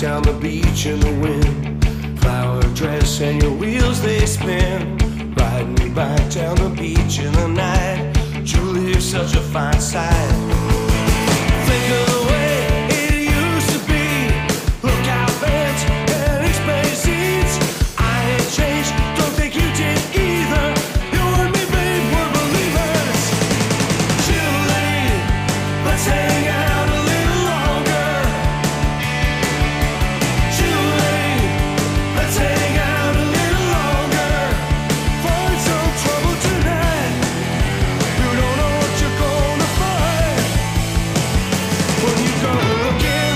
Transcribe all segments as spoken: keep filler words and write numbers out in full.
down the beach in the wind. Flower dress and your wheels they spin. Riding me back down the beach in the night. Julie, you're such a fine sight. Think of the way it used to be. Look out, fence and explain scenes. I ain't changed, don't think you did either. You and me, babe, we're believers. Julie, let's hang out a little longer. Julie, let's hang out a little longer. Find some trouble tonight. You don't know what you're gonna find when you go looking.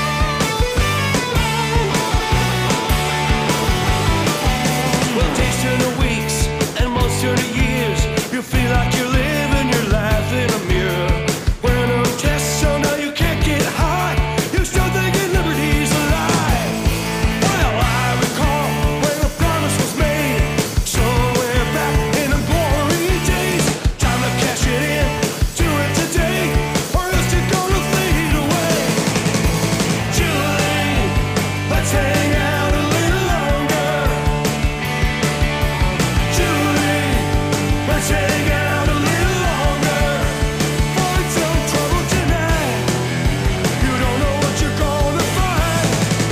Well, days turn to weeks and months turn to years. You feel like you're living your life in a mirror. Wearing a dress so now you can't get hot. You still thinking liberty's a lie. Well, I recall when the promise was made, somewhere back in the glory days. Time to cash it in, do it today, or else you're gonna fade away. Julie, let's hang out a little longer. Julie, let's hang out a little longer. Find some trouble tonight. You don't know what you're gonna find.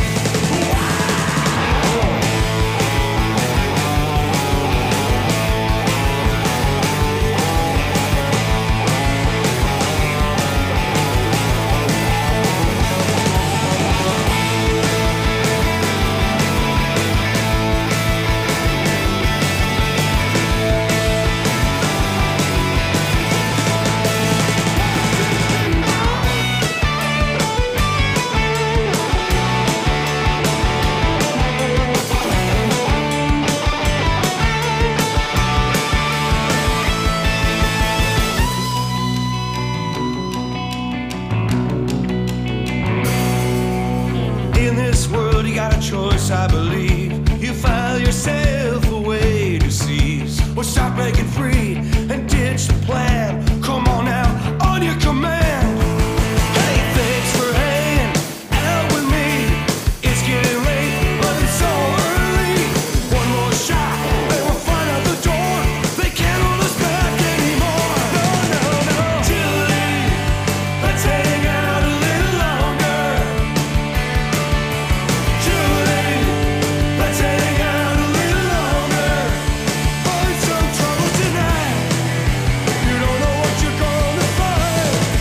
In this world, you got a choice, I believe. You file yourself away to seize, or start breaking free and ditch the plan. Come on now, on your command. Hey, thanks for hanging out with me. It's getting late, but it's so early. One more shot, and we'll find out the door. They can't hold us back anymore. No, no, no. Julie, let's hang out a little longer. Julie, let's hang out a little longer. Find some trouble tonight. You don't know what you're gonna find.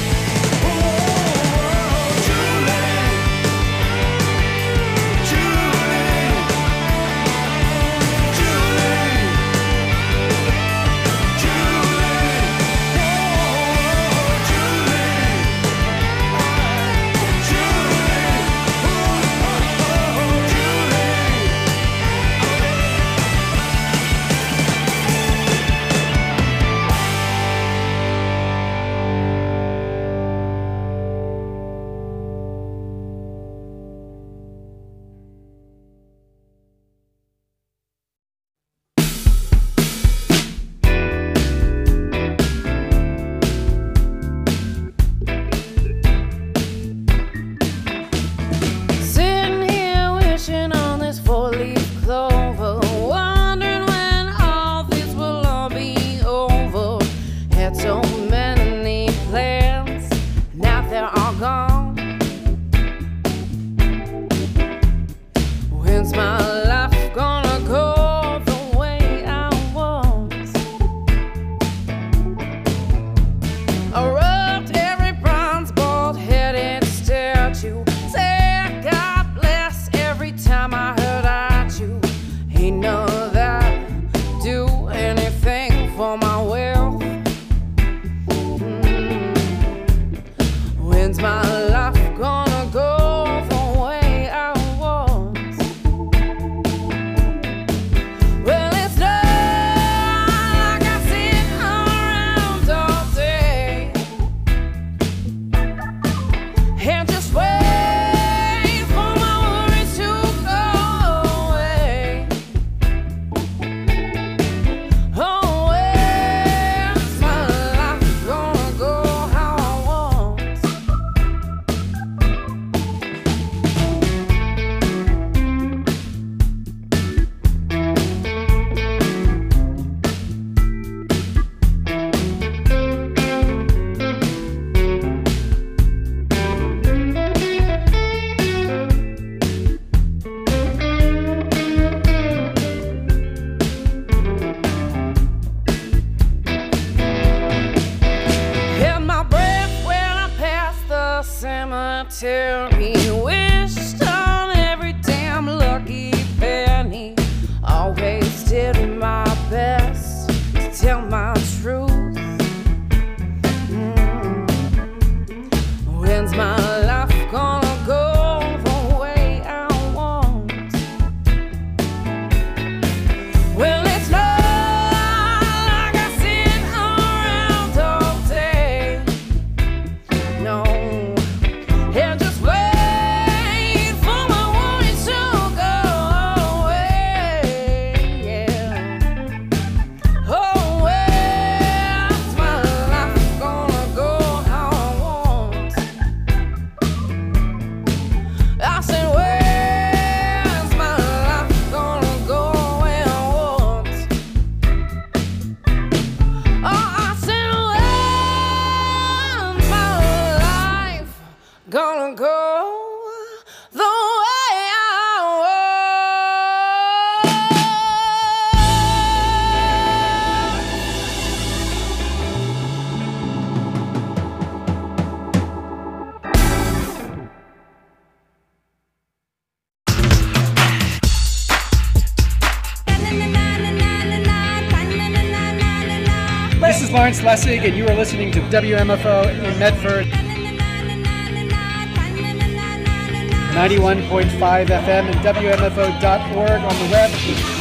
is Lawrence Lessig, and you are listening to W M F O in Medford. ninety-one point five F M and W M F O dot org on the web.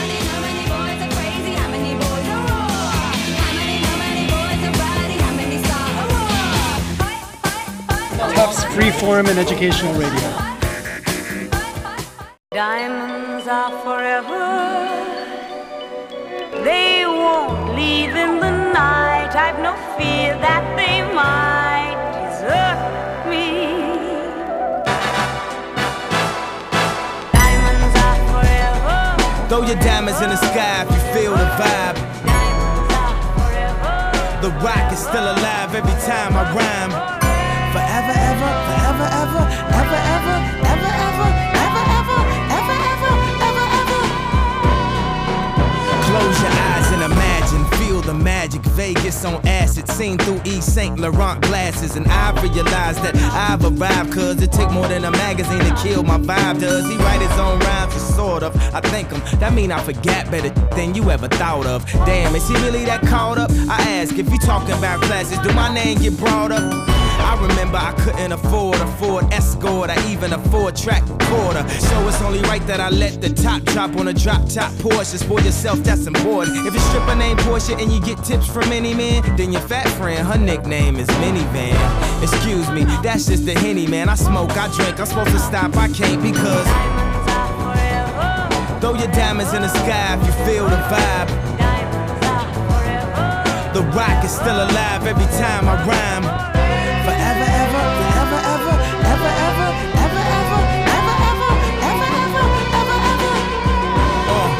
Tufts Freeform and Educational Radio. Diamonds are forever. They won't leave in the night. I've no fear that they might desert me. Diamonds are forever. Throw your diamonds in the sky if you feel the vibe. Diamonds are forever. The rock is still alive every time I rhyme. Forever, ever, forever, ever, ever, ever, ever, ever, ever, ever, ever, ever, ever, ever. Close your eyes and imagine, feel the magic. Vegas on acid, seen through Yves Saint Laurent glasses. And I realized that I've arrived, cause it take more than a magazine to kill my vibe. Does he write his own rhymes? Or sort of. I thank him, that mean I forgot better than you ever thought of. Damn, is he really that caught up? I ask, if you talking about classes, do my name get brought up? I remember I couldn't afford a Ford Escort, I even afford track recorder. So it's only right that I let the top drop on a drop top Porsche. For yourself, that's important. If your stripper named Portia and you get tips from any man, then your fat friend, her nickname is Minivan. Excuse me, that's just the Henny, man. I smoke, I drink, I'm supposed to stop, I can't because Diamonds are forever. throw your diamonds in the sky if you feel the vibe. Diamonds are forever. The rock is still alive every time I rhyme. Forever, ever, forever, ever, ever, ever, ever, ever, ever, ever, ever, ever, ever, ever. Uh.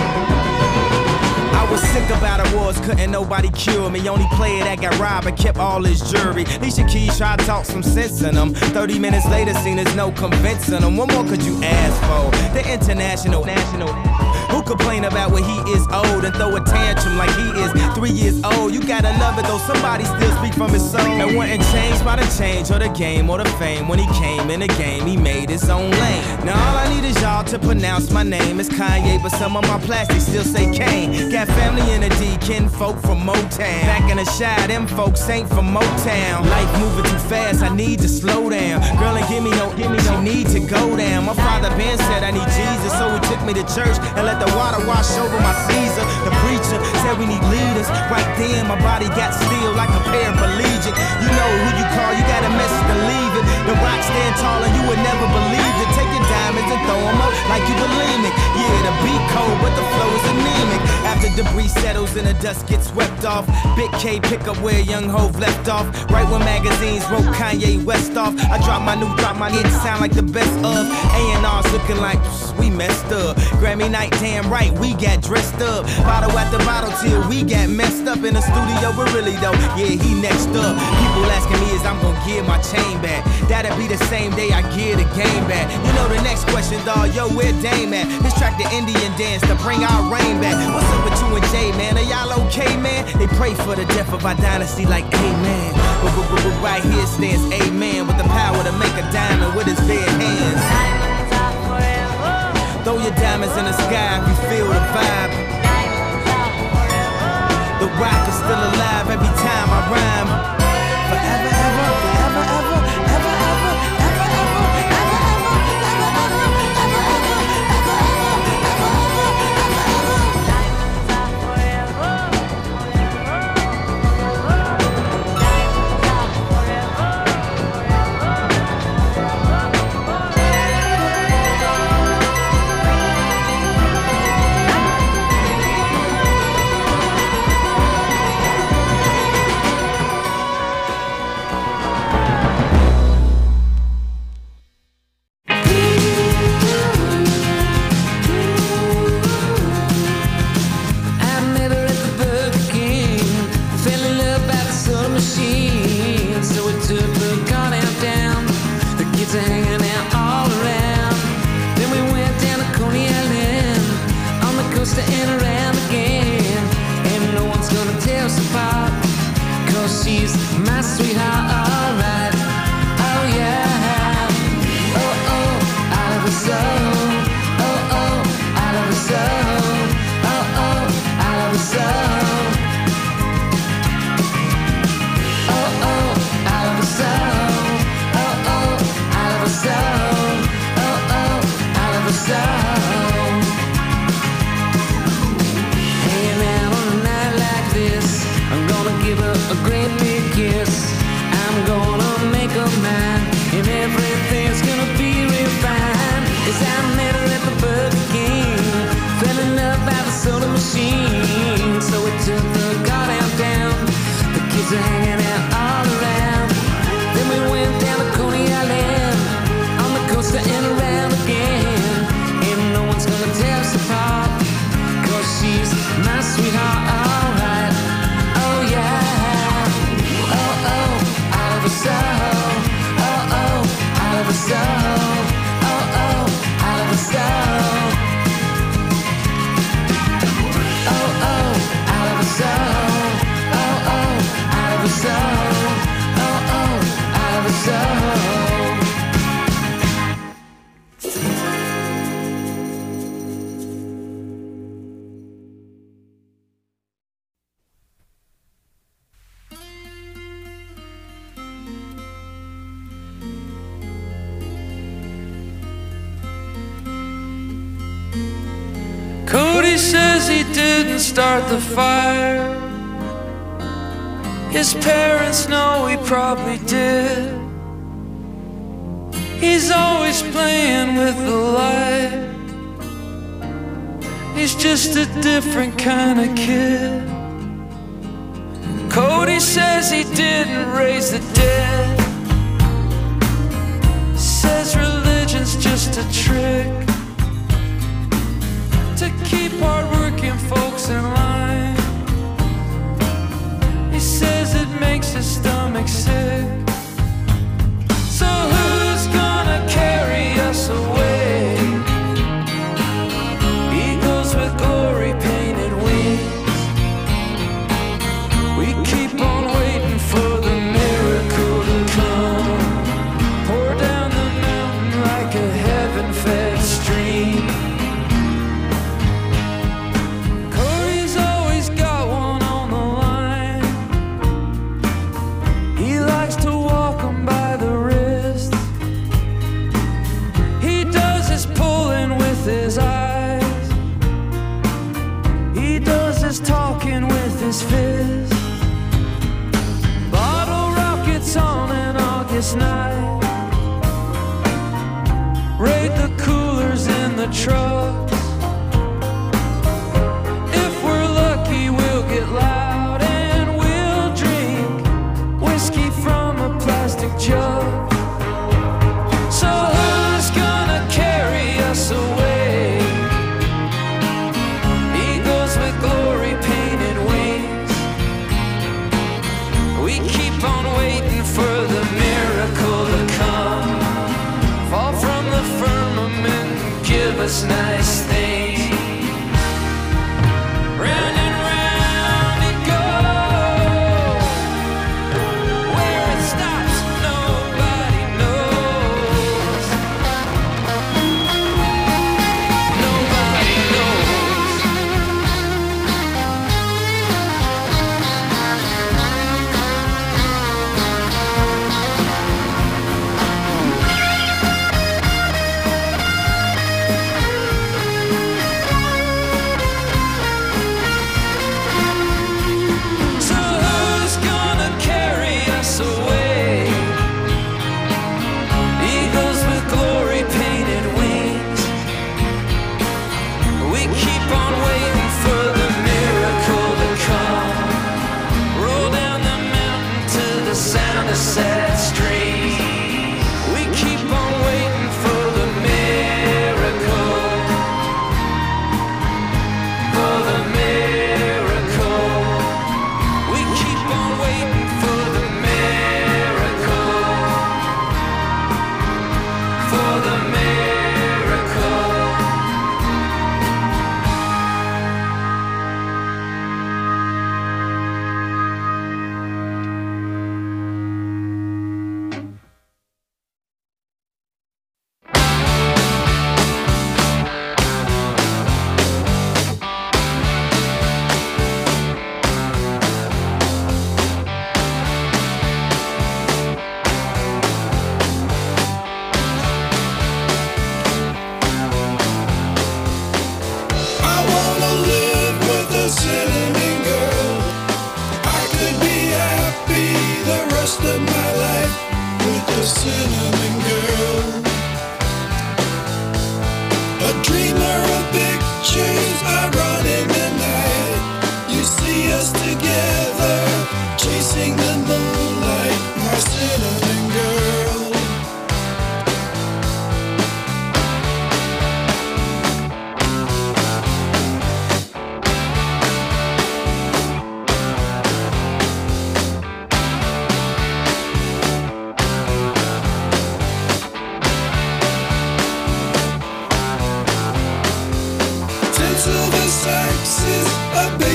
I was sick about awards, couldn't nobody cure me. Only player that got robbed and kept all his jewelry. Alicia Keys tried to talk some sense in them. Thirty minutes later, seen there's no convincing them. What more could you ask for? The international, national. Who complain about when he is old and throw a tantrum like he is three years old? You gotta love it though, somebody still speak from his soul. And wasn't changed by the change or the game or the fame. When he came in the game, he made his own lane. Now all I need is y'all to pronounce my name. It's Kanye, but some of my plastics still say Kane. Got family in the D, kin folk from Motown. Back in the Shy, them folks ain't from Motown. Life moving too fast, I need to slow down. Girl, ain't give me no, give me no, she need to go down. My father Ben said I need Jesus, so he took me to church and let the water wash over my Caesar. The preacher said we need leaders. Right then, my body got still like a paraplegic. You know who you call, you got a message to leave it. The rock stand tall and you would never believe it. Take your diamonds and throw them up like you bulimic. Yeah, the beat cold, but the flow is anemic. After debris settles and the dust gets swept off, Big K pick up where Young Hov left off. Right when magazines wrote Kanye West off, I drop my new, drop my new, it sound like the best of. A and R's looking like we messed up. Grammy night, damn right, we got dressed up. Bottle after bottle till we got messed up in the studio, but really though, yeah, he next up. People asking me is I'm gonna give my chain back. That'll be the same day I give the game back. You know the next question, dawg, yo, where Dame at? This track the Indian dance to bring our rain back. What's up with you and Jay, man? Are y'all okay, man? They pray for the death of our dynasty like amen. But, but, but, but right here stands amen with the power to make a diamond with his bare hands. Diamonds are forever. Throw your diamonds in the sky if you feel the vibe. Diamonds are forever. The rock is still alive every time I rhyme. Forever, ever, forever, ever, ever, ever, ever, ever, ever, ever, ever, ever, ever, ever, ever, ever, ever. Diamonds are forever. Diamonds are forever. sweetheart, alright. Oh yeah. Oh oh, I love her so. Oh oh, I love her so. Oh oh, I love her so. Oh oh, I love her so. Oh oh, I love her so. Oh oh, I love her so. Cody says he didn't start the fire. His parents know he probably did. He's always playing with the light. He's just a different kind of kid. Cody says he didn't raise the dead. Says religion's just a trick to keep hard-working folks in line. He says it makes his stomach sick. So who's gonna carry us away? Eagles with glory painted wings. We keep on waiting for the miracle to come. Pour down the mountain like a heaven-fed stream. Talking with his fist. Bottle rockets on an August night. Raid the coolers in the trucks. If we're lucky, we'll get loud and we'll drink whiskey from a plastic jug. So who's gonna carry us away? Glory painted wings. We keep on waiting for the miracle to come. Fall from the firmament and give us nice things. Round and round it goes. Where it stops, nobody knows. Nobody knows.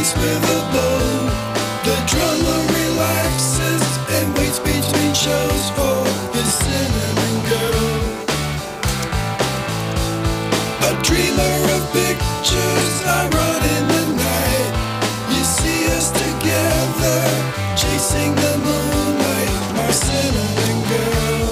beats with a bow. The drummer relaxes and waits between shows for his cinnamon girl. A dreamer of pictures, I run in the night. You see us together, chasing the moonlight, my cinnamon girl.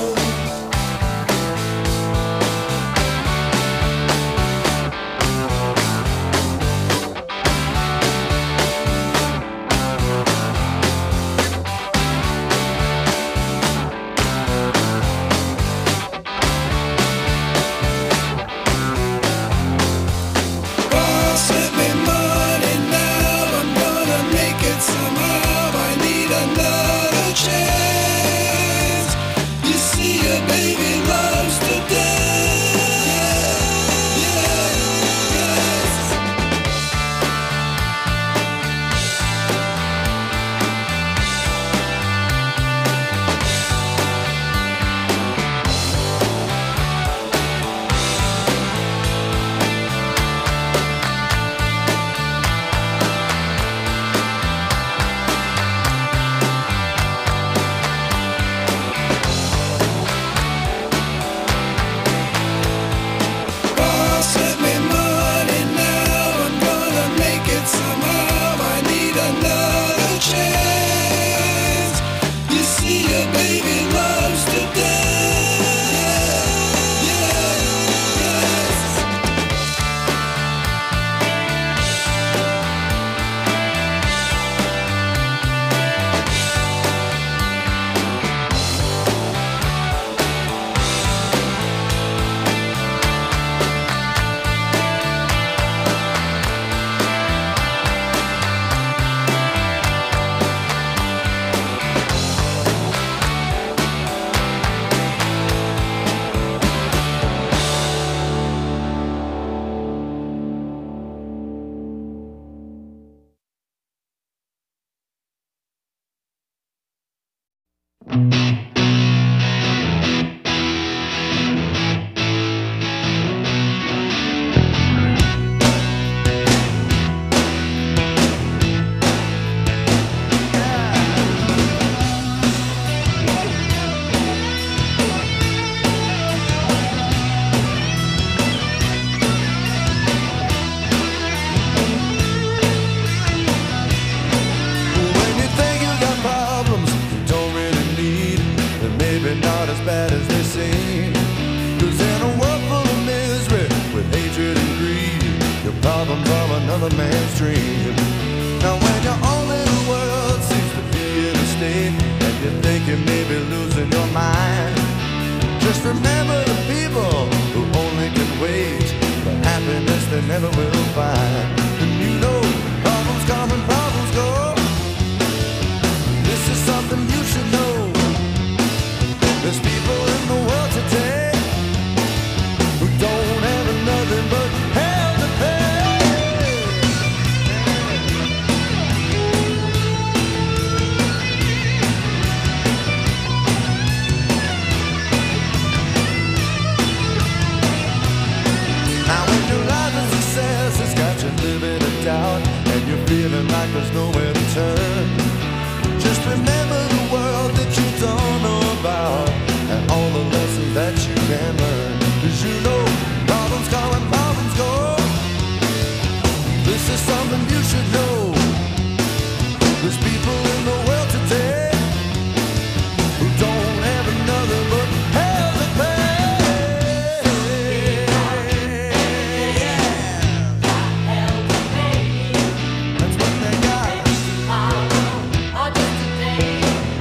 That's what they got.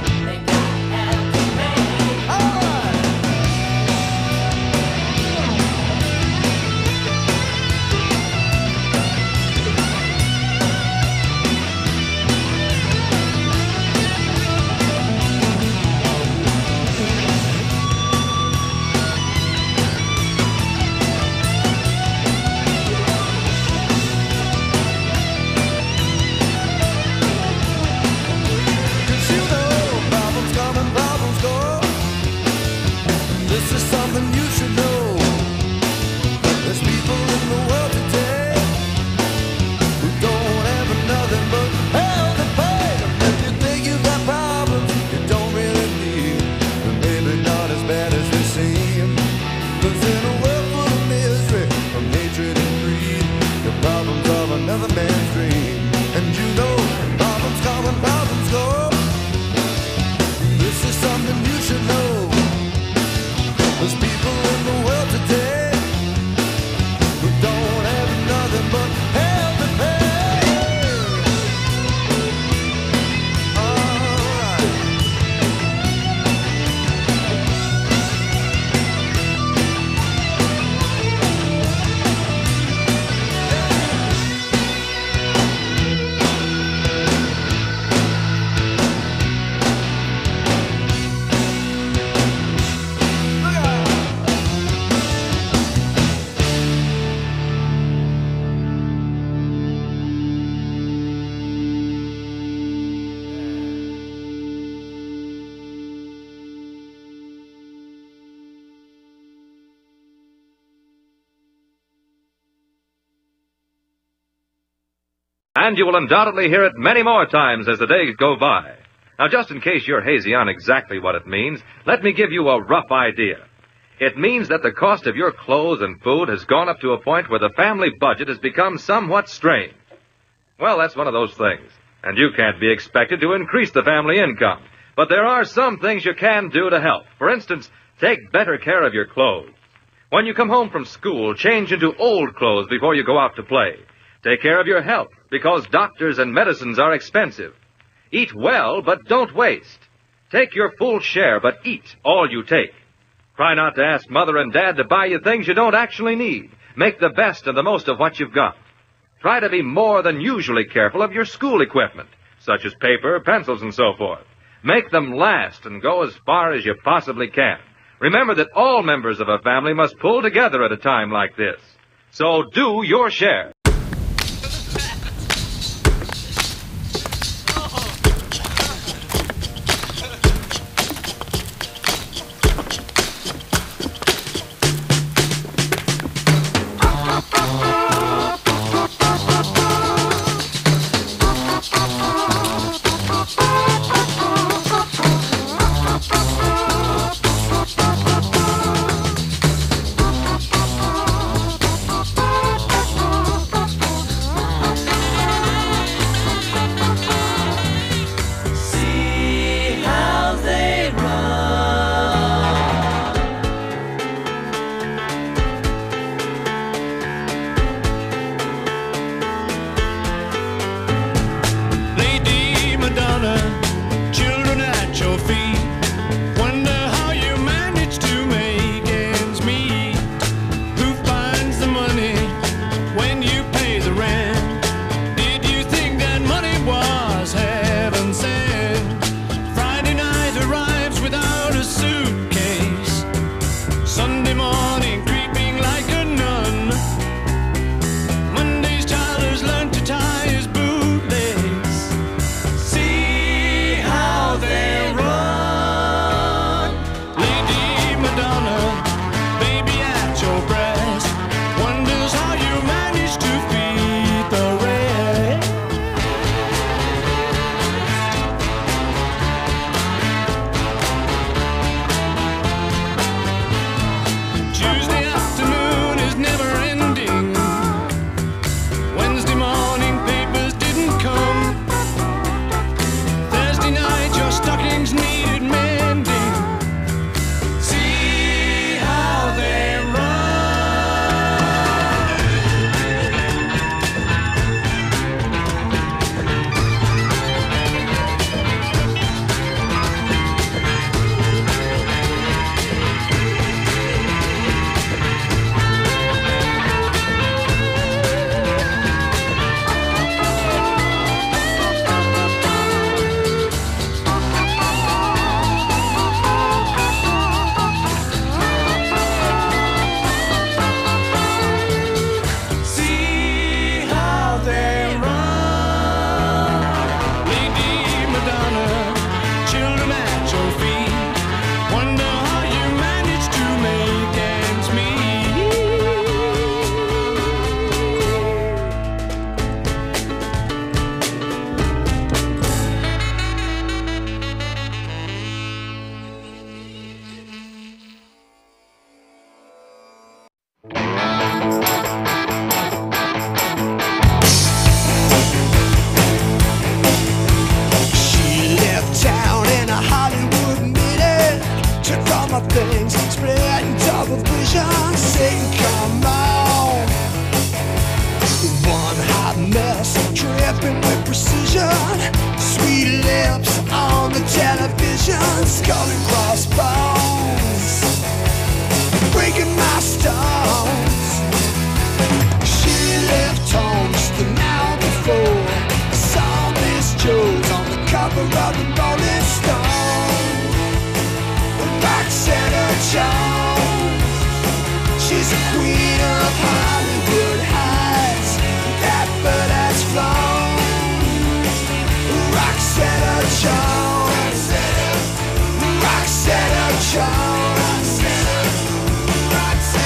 And you will undoubtedly hear it many more times as the days go by. Now, just in case you're hazy on exactly what it means, let me give you a rough idea. It means that the cost of your clothes and food has gone up to a point where the family budget has become somewhat strained. Well, that's one of those things. And you can't be expected to increase the family income. But there are some things you can do to help. For instance, take better care of your clothes. When you come home from school, change into old clothes before you go out to play. Take care of your health, because doctors and medicines are expensive. Eat well, but don't waste. Take your full share, but eat all you take. Try not to ask Mother and Dad to buy you things you don't actually need. Make the best and the most of what you've got. Try to be more than usually careful of your school equipment, such as paper, pencils, and so forth. Make them last and go as far as you possibly can. Remember that all members of a family must pull together at a time like this. So do your share.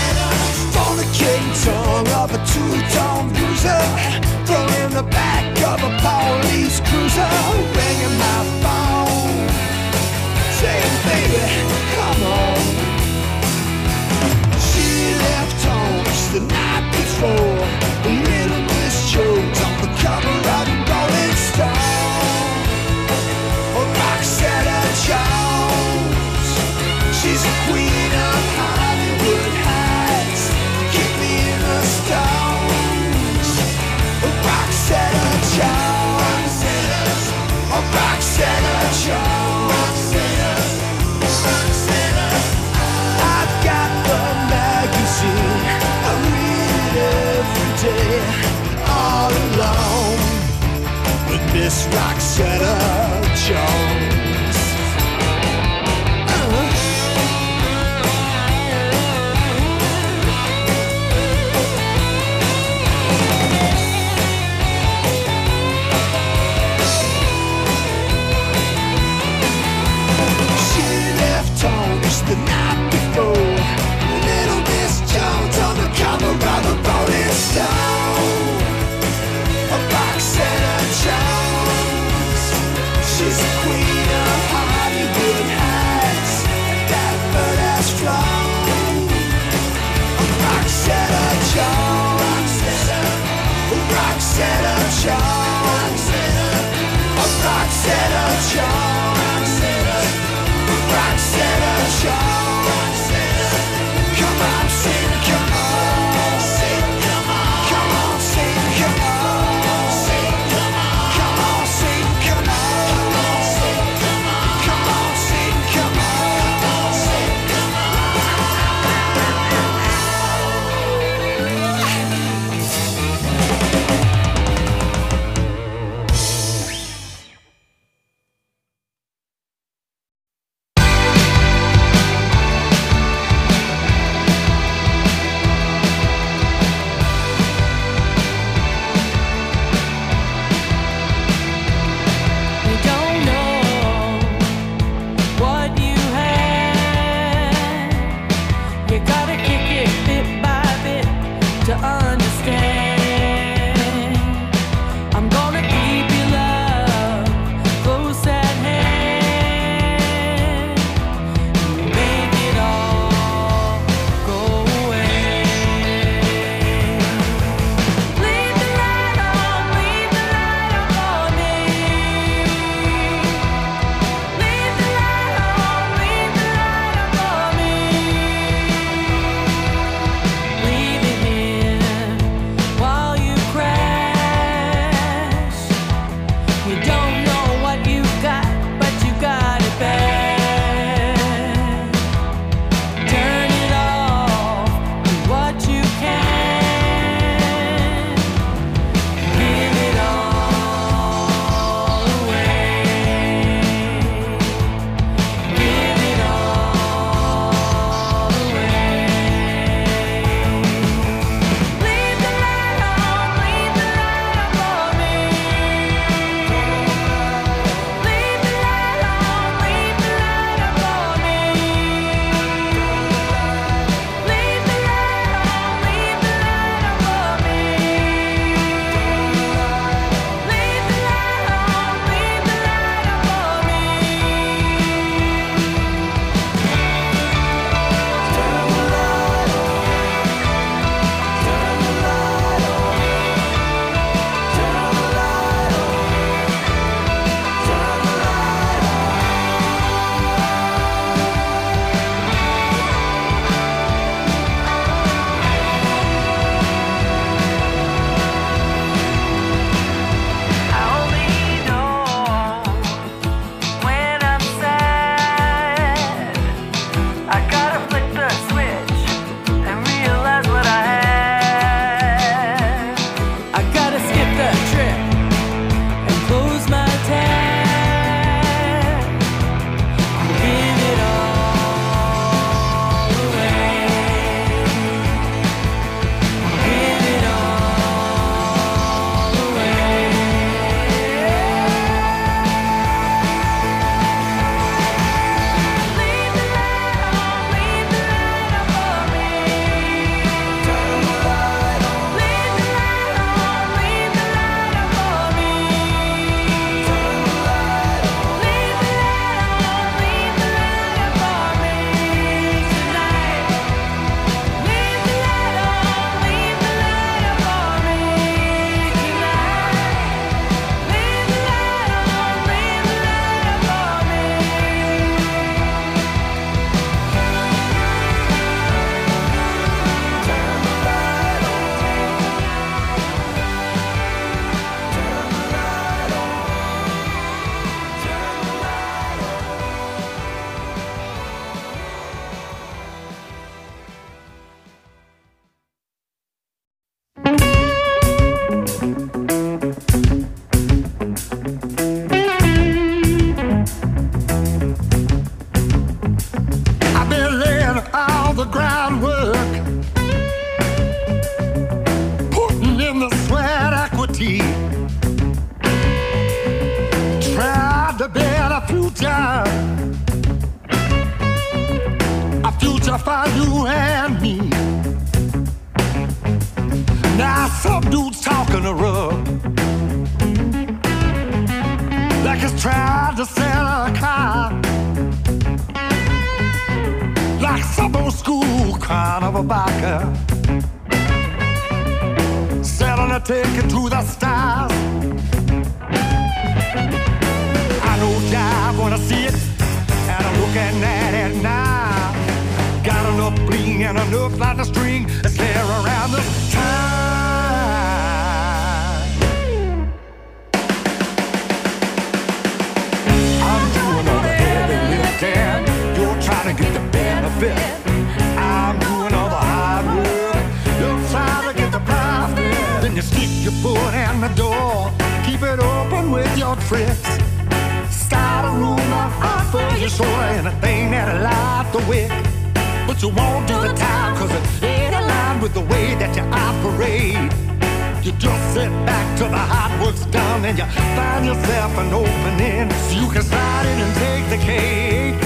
Fornicating tongue of a two-tone bruiser, thrown in the back of the night before. Little Miss Jones on the cover of Rolling Stone. Roxetta Jones, she's a queen of Hollywood Heights. Keep me in the stones. Roxetta Jones, Roxetta Jones. I've got the magazine, I read it every day, all alone with Miss Roxetta Jones. Uh-huh. She left home just the night before. Little Miss Jones on the cover of the Rolling Stone. Roxetta Jones, she's the queen of Hollywood Heights. That bird as strong. Roxetta Jones, Roxetta Jones, Roxetta Jones, Roxetta Jones. Come on, sing, come on, sing, come on, come on, sing, come on, sing, come on, come on, sing, come on, come on, sing, come on, sing, come on. Some dude's talking a rug, like he's trying to sell a car, like some old school kind of a biker, selling a ticket to the stars. I know Jive wanna see it, and I'm looking at it now. Got enough bling and enough like a string to stare around the time. I'm doing all the heavy lifting, you're trying to get the benefit. I'm doing all the hard work, you're trying to get the profit. Then you stick your foot in the door, keep it open with your tricks. Start a rumor, offer you sure anything that'll light the wick. But you won't do the time, cause it ain't aligned with the way that you operate. You just sit back till the hard work's done, and you find yourself an opening so you can slide in and take the cake.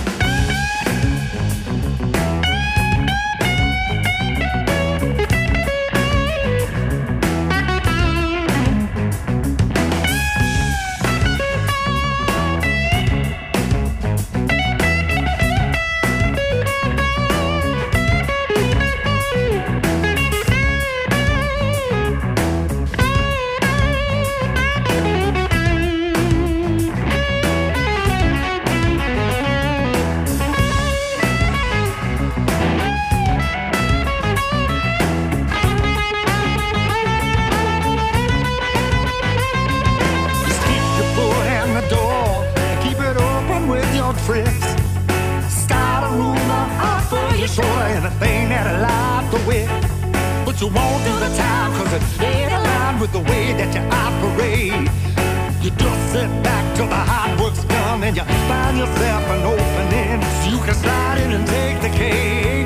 Tricks. Start a rumor, offer you sure anything that'll light the wick. But you won't do the time, cause it ain't aligned with the way that you operate. You just sit back till the hard work's done, and you find yourself an opening so you can slide in and take the cake.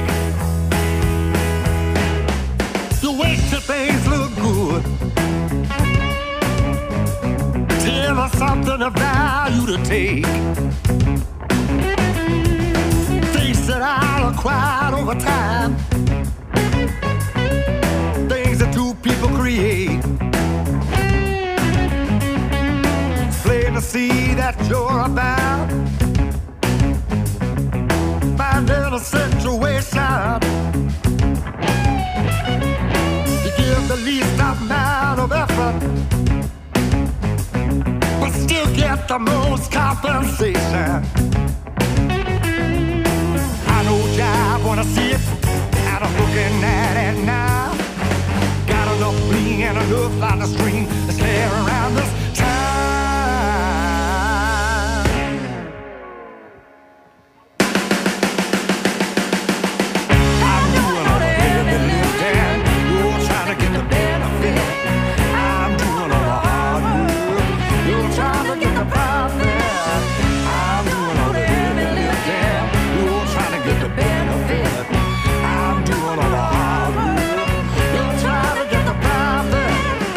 You wait till things look good, till there's something of value to take. That I'll acquire over time, things that two people create. It's plain to see that you're about finding a situation. You give the least amount of effort, but still get the most compensation. I wanna see it, and I'm looking at it now. Got enough bling and enough line to string to stare around this time. I'm doing all the heavy lifting, you're trying to get the benefit. I'm doing all the hard work, you're trying to get the profit. I'm doing all the heavy lifting, you're trying to get the benefit. I'm doing all the hard work, you're trying to get the profit.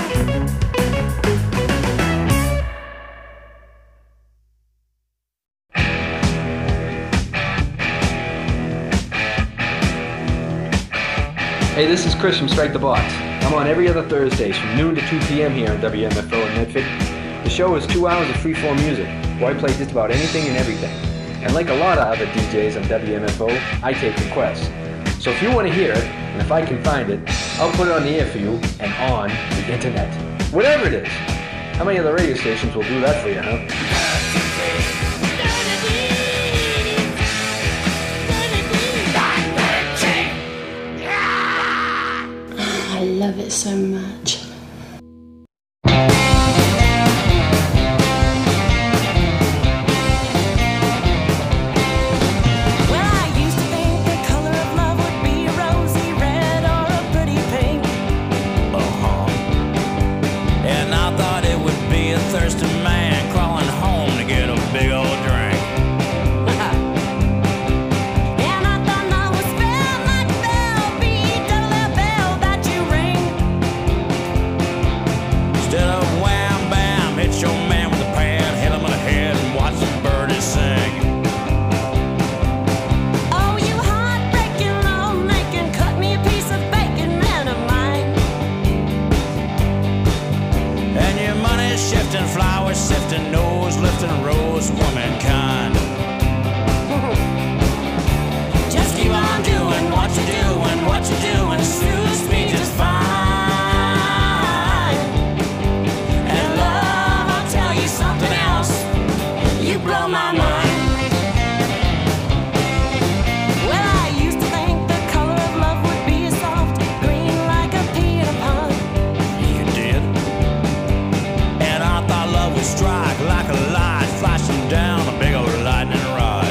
Hey, this is Chris from Strike the Box. I'm on every other Thursdays from noon to two p.m. here on W M F O in Medford. The show is two hours of free-form music, where I play just about anything and everything. And like a lot of other D Js on W M F O, I take requests. So if you want to hear it, and if I can find it, I'll put it on the air for you and on the internet. Whatever it is. How many other radio stations will do that for you, huh? I love it so much. And your money shifting, flowers sifting, nose lifting, rose womankind. Just keep on doing what you do and what you do and suits me just fine. And love, I'll tell you something else. You blow my mind. Strike like a light flashing down a big old lightning rod.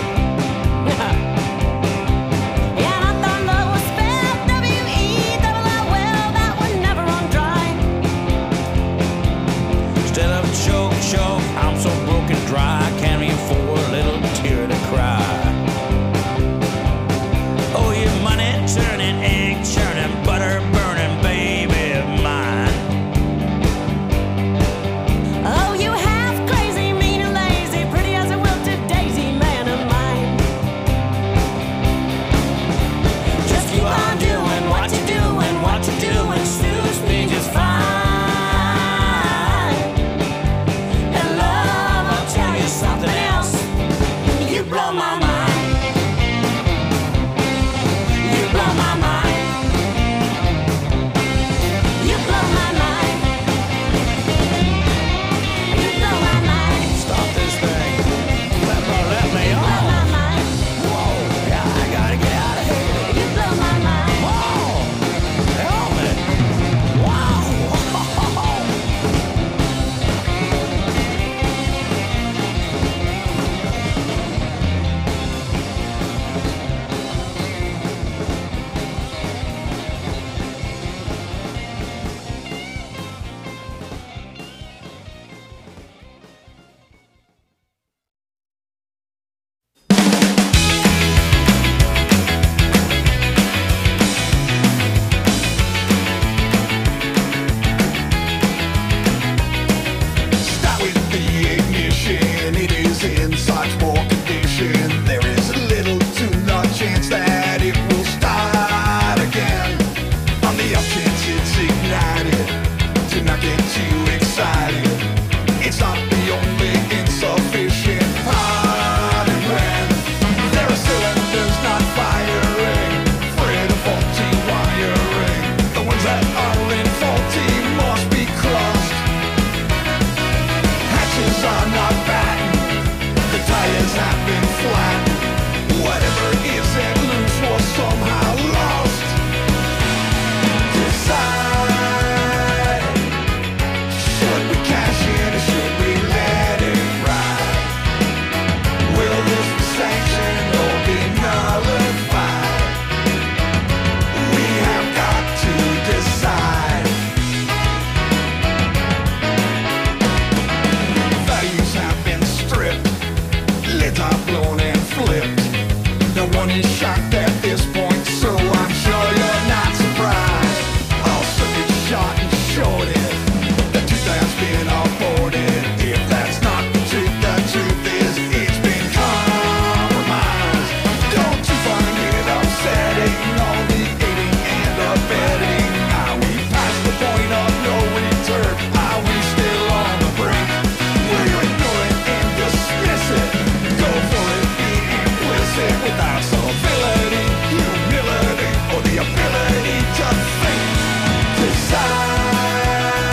And I thought love was spelled W E double L, well, that would never run dry. Instead of choke, choke, I'm so broken dry, I can't even afford a little tear to cry. Oh, your money turning, egg churning, butter burning, baby of mine. Oh, you crazy, mean and lazy, pretty as a wilted daisy, man of mine. Just keep on doing what you do and what you do and suits me just fine. And love, I'll tell you something else. You blow my mind. You blow my mind. You blow my mind. You blow my mind. Stop this thing. Let me, let me You on. blow my mind. Whoa, yeah, I gotta get out of here. You blow my mind. Whoa, help me. Wow. Start with the ignition, it is in such poor condition. There is little to no chance that it will start again. On the off chance it's ignited, do not get too excited. It's not the only insufficient part and plan. There are cylinders not firing, afraid of faulty wiring. The ones that are in faulty must be crossed. Hatches are not battened, the tires have been flattened. Whatever isn't loose was somehow lost. Decide, should we cash in or should we let it ride? Will this be sanctioned or be nullified? We have got to decide. Values have been stripped, lids are blown and flipped. No one is shocked at this point, so I'm sure you're not surprised. All circuits shot and shorted, the truth has been aborted. If that's not the truth, the truth is it's been compromised. Don't you find it upsetting, all the aiding and abetting? Are we past the point of no return? Are we still on the brink? Will you ignore it and dismiss it? Go for it, be implicit without civility, humility, or the ability to think. Decide.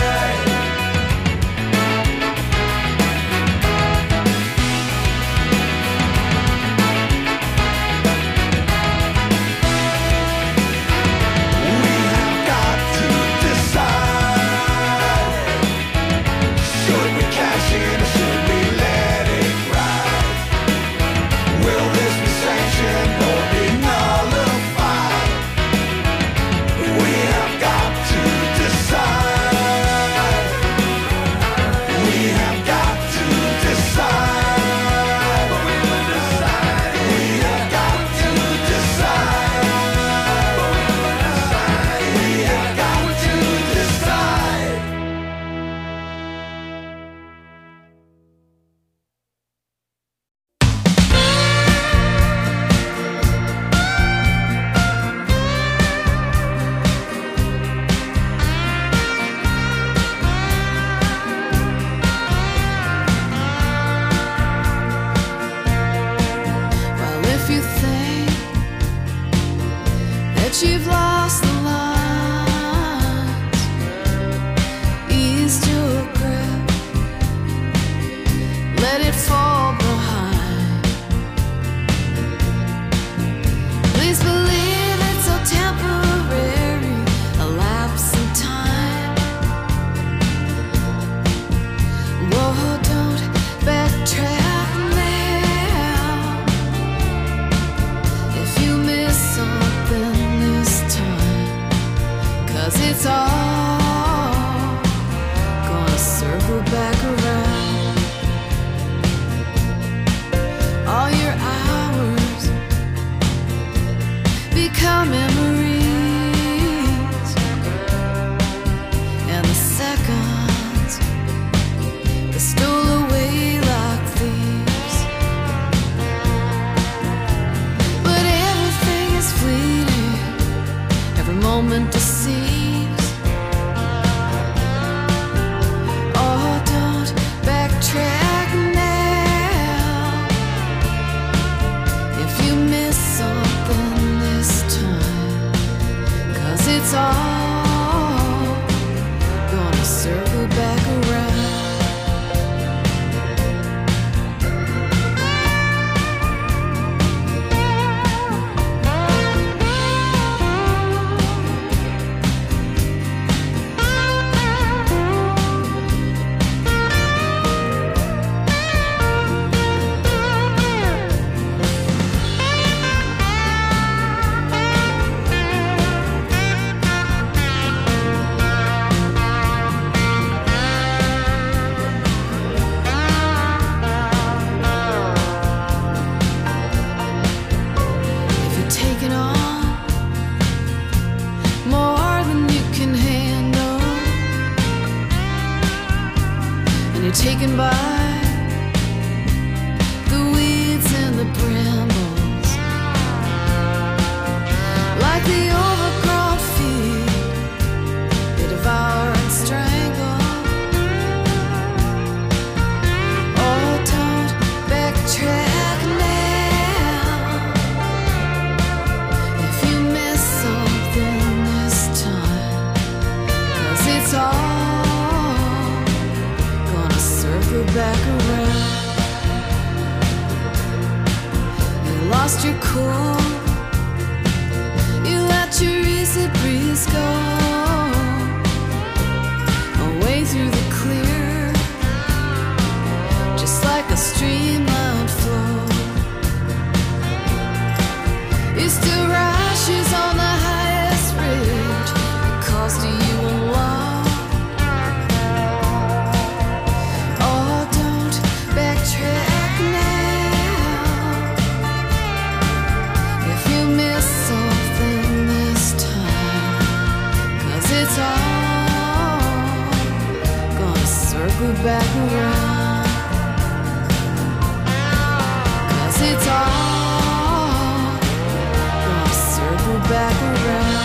taken by the weeds and the brambles, like the overgrown feet they devour and strangle. Oh, don't backtrack now. If you miss something this time, 'cause it's all gonna circle back around. You lost your cool, you let your easy breeze go away through the clear, just like a streamlined flow. You still rashes on the highest ridge, it cost you a lot. Oh, don't backtrack now. If you miss something this time, 'cause it's all gonna circle back around. 'Cause it's all gonna circle back around.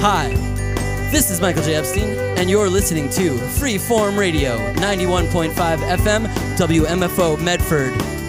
Hi, this is Michael J. Epstein, and you're listening to Freeform Radio, ninety-one point five F M, W M F O Medford.